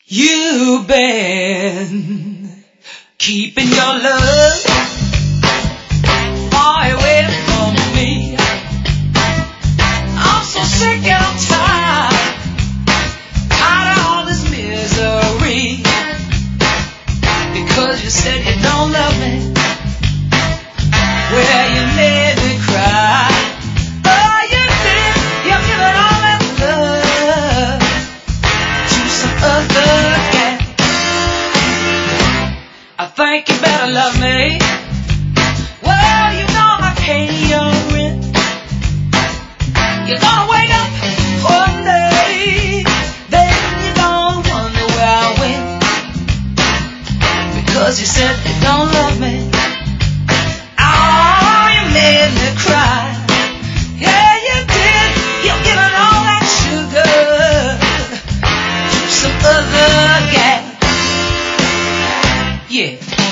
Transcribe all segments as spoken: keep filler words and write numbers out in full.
You've been keeping your love far away from me. I'm so sick and tired, tired of all this misery. Because you said you don't love me, well, you made me cry. Oh, you did, you're giving all that love to some other guy. I think you better love me. Well, you know I pay your rent. You're gonna wake up one day, then you're gonna wonder where I went. Because you said you don't love me. Oh, you made me cry. Yeah, you did. You're giving all that sugar to some other guy. Yeah.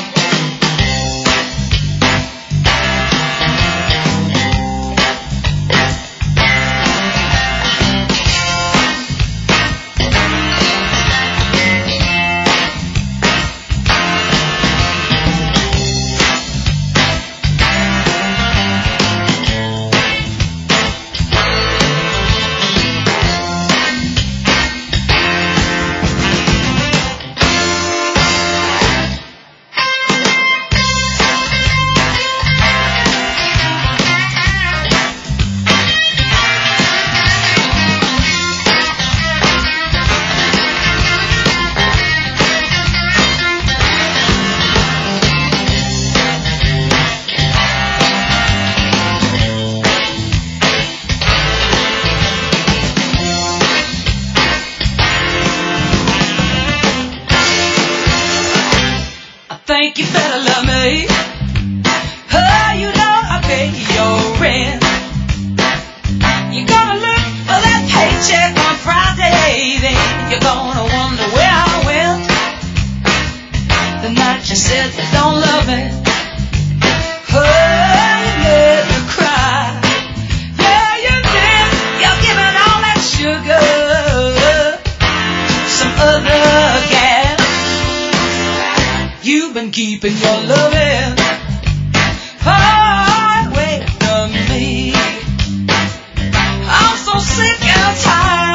Think you better love me. Oh, you know I pay your rent. You're gonna look for that paycheck on Friday, then you're gonna wonder where I went. The night you said you don't love me. Oh, you made me cry. Yeah, you did. You're giving all that sugar to some other gal. You've been keeping your loving far away from me. I'm so sick and tired.